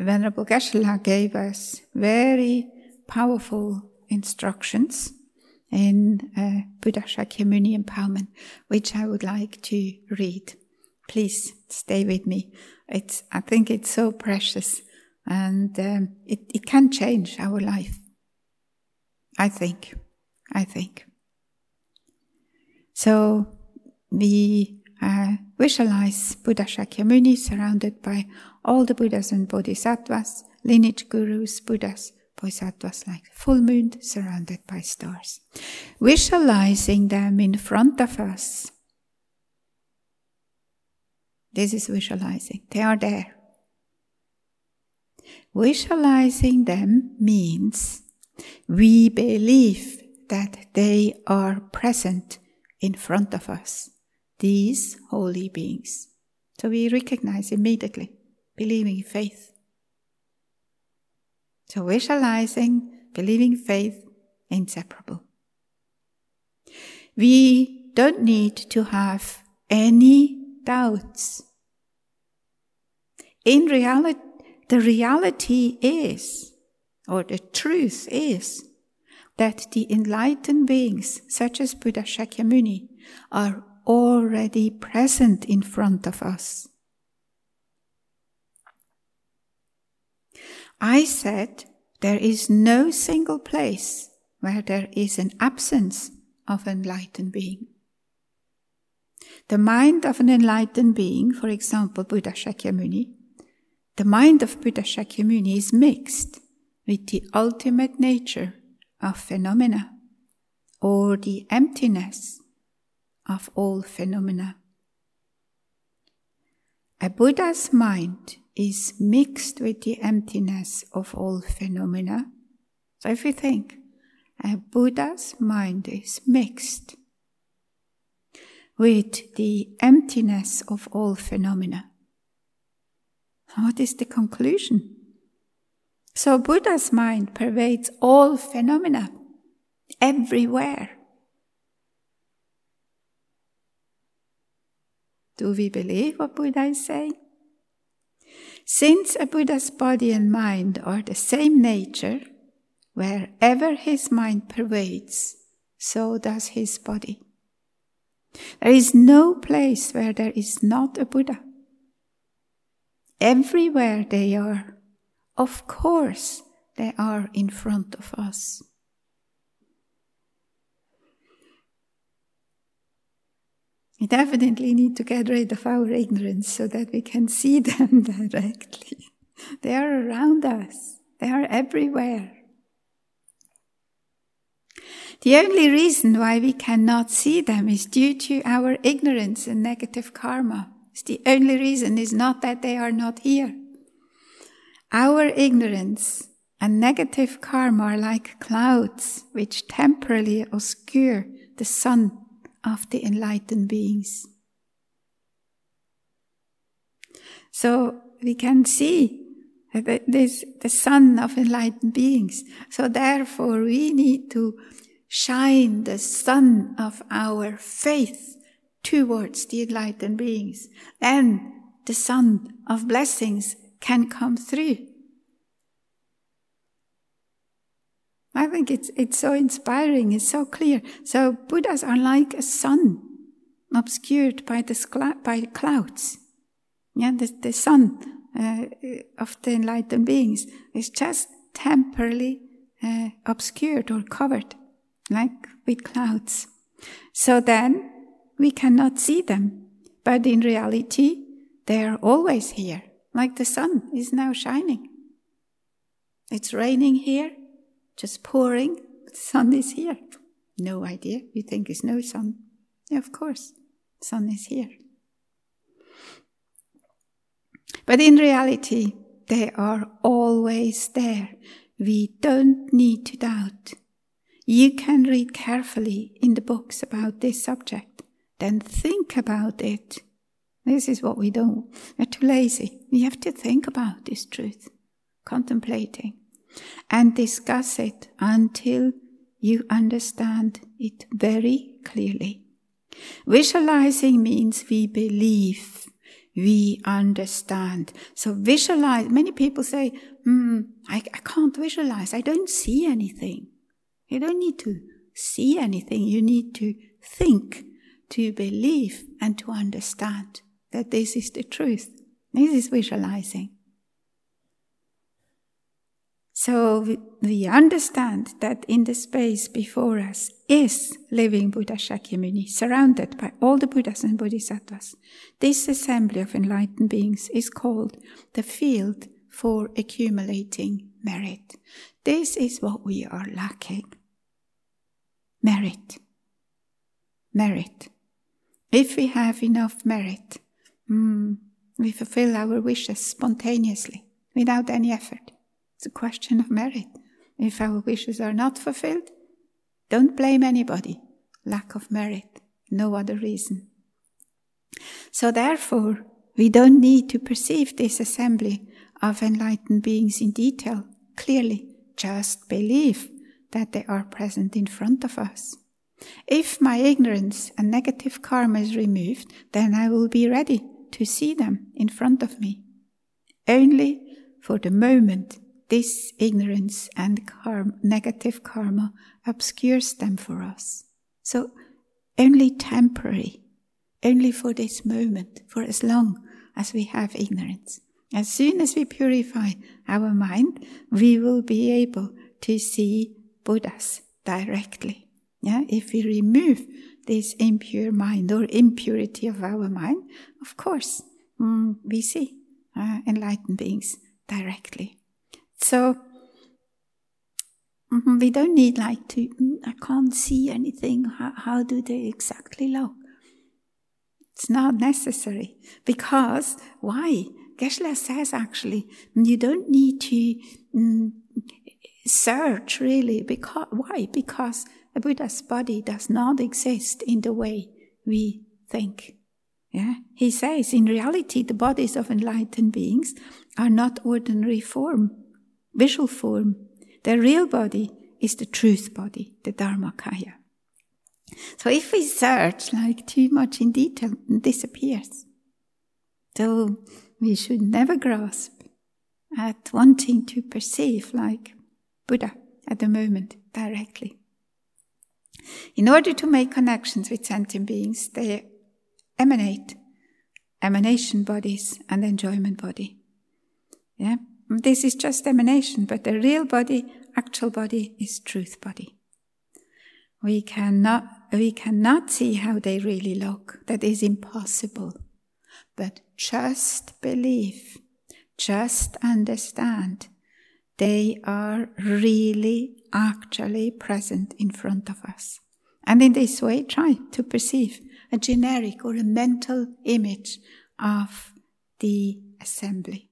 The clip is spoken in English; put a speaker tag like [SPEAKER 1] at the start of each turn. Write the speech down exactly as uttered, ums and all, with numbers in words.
[SPEAKER 1] Venerable Geshe-la gave us very powerful instructions in uh, Buddha Shakyamuni Empowerment, which I would like to read. Please stay with me. It's, I think it's so precious, and um, it, it can change our life. I think. I think. So we uh, visualize Buddha Shakyamuni surrounded by all the Buddhas and Bodhisattvas, lineage gurus, Buddhas, Bodhisattvas, like full moon surrounded by stars. Visualizing them in front of us. This is visualizing. They are there. Visualizing them means we believe that they are present in front of us, these holy beings. So we recognize immediately, believing faith. So visualizing, believing faith, inseparable. We don't need to have any doubts. In reality, the reality is, or the truth is, that the enlightened beings, such as Buddha Shakyamuni, are already present in front of us. I said there is no single place where there is an absence of an enlightened being. The mind of an enlightened being, for example, Buddha Shakyamuni, the mind of Buddha Shakyamuni is mixed with the ultimate nature of phenomena, or the emptiness of all phenomena. A Buddha's mind is mixed with the emptiness of all phenomena. So if you think, a Buddha's mind is mixed with the emptiness of all phenomena. What is the conclusion? So Buddha's mind pervades all phenomena, everywhere. Do we believe what Buddha is saying? Since a Buddha's body and mind are the same nature, wherever his mind pervades, so does his body. There is no place where there is not a Buddha. Everywhere they are. Of course, they are in front of us. We definitely need to get rid of our ignorance so that we can see them directly. They are around us. They are everywhere. The only reason why we cannot see them is due to our ignorance and negative karma. It's the only reason is not that they are not here. Our ignorance and negative karma are like clouds which temporarily obscure the sun of the enlightened beings. So we can see this, the sun of enlightened beings. So therefore we need to shine the sun of our faith towards the enlightened beings. Then the sun of blessings can come through. I think it's it's so inspiring, it's so clear. So Buddhas are like a sun obscured by the, by the clouds. Yeah, the, the sun uh, of the enlightened beings is just temporarily uh, obscured or covered, like with clouds. So then we cannot see them, but in reality they are always here. Like the sun is now shining. It's raining here, just pouring, but the sun is here. No idea. You think there's no sun. Yeah, of course, the sun is here. But in reality, they are always there. We don't need to doubt. You can read carefully in the books about this subject, then think about it. This is what we don't. We're too lazy. We have to think about this truth, contemplating, and discuss it until you understand it very clearly. Visualizing means we believe. we understand. So visualize. Many people say, hmm, I, I can't visualize. I don't see anything. You don't need to see anything. You need to think, to believe, and to understand that this is the truth. This is visualizing. So we, we understand that in the space before us is living Buddha Shakyamuni, surrounded by all the Buddhas and Bodhisattvas. This assembly of enlightened beings is called the field for accumulating merit. This is what we are lacking. Merit. Merit. If we have enough merit, mm, we fulfill our wishes spontaneously, without any effort. It's a question of merit. If our wishes are not fulfilled, don't blame anybody. Lack of merit, no other reason. So therefore, we don't need to perceive this assembly of enlightened beings in detail, clearly. Just believe that they are present in front of us. If my ignorance and negative karma is removed, then I will be ready to see them in front of me. Only for the moment, this ignorance and karma, negative karma obscures them for us. So only temporary, only for this moment, for as long as we have ignorance. As soon as we purify our mind, we will be able to see Buddhas directly. Yeah? If we remove this impure mind or impurity of our mind, of course, mm, we see uh, enlightened beings directly. So, mm, we don't need like to, mm, I can't see anything, how, how do they exactly look? It's not necessary. Because, why? Geshe-la says actually, you don't need to mm, search really. Because, why? Because a Buddha's body does not exist in the way we think. Yeah? He says, in reality, the bodies of enlightened beings are not ordinary form, visual form. Their real body is the truth body, the Dharmakaya. So if we search like too much in detail, it disappears. So we should never grasp at wanting to perceive like Buddha at the moment directly. In order to make connections with sentient beings, they emanate emanation bodies and enjoyment body. Yeah, this is just emanation, but the real body, actual body, is truth body. We cannot, we cannot see how they really look. That is impossible. But just believe, just understand, they are really, actually present in front of us. And in this way, try to perceive a generic or a mental image of the assembly.